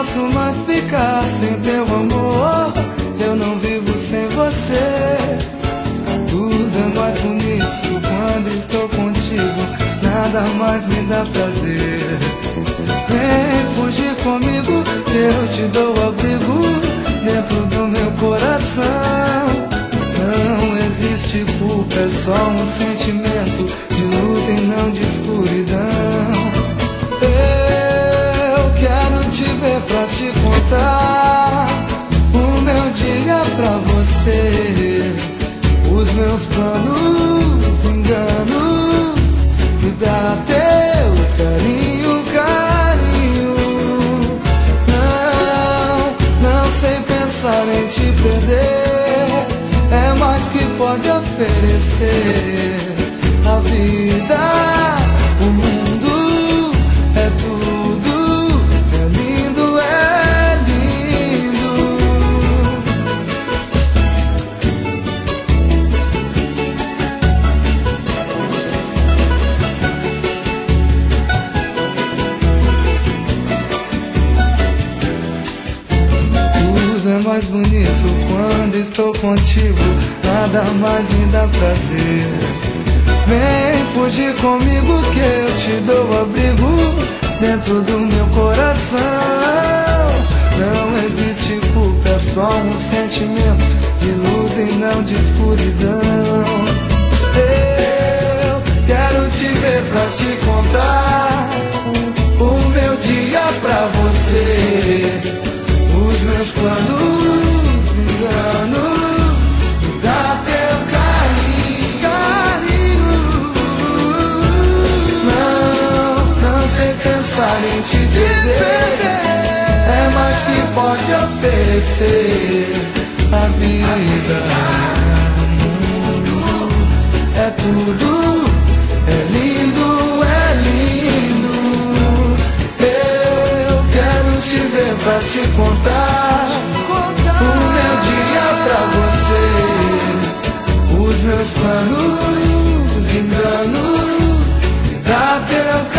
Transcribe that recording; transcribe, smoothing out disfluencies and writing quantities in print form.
posso mais ficar sem teu amor. Eu não vivo sem você. Tudo é mais bonito quando estou contigo. Nada mais me dá prazer. Vem fugir comigo, que eu te dou abrigo dentro do meu coração. Não existe culpa, é só um sentimento de luta e não de escuridão. Eu quero te ver pra te contar o meu dia pra você, os meus planos, enganos, me dá teu carinho, carinho. Não sei pensar em te perder, é mais que pode oferecer. A vida, o mundo, é tudo, é lindo, é lindo. Tudo é mais bonito quando estou contigo, nada mais me dá prazer. Vem fugir comigo que eu te dou abrigo dentro do meu coração. Não existe culpa, é só um sentimento de luz e não de escuridão. Eu quero te ver pra te contar o meu dia pra você, os meus planos, enganos, me dá teu carinho, carinho. Não sei pensar em te dizer, é mais que pode oferecer. A vida, o mundo, é tudo, é lindo, é lindo. Eu quero te ver pra te contar o meu dia pra você, os meus planos, enganos, me dá teu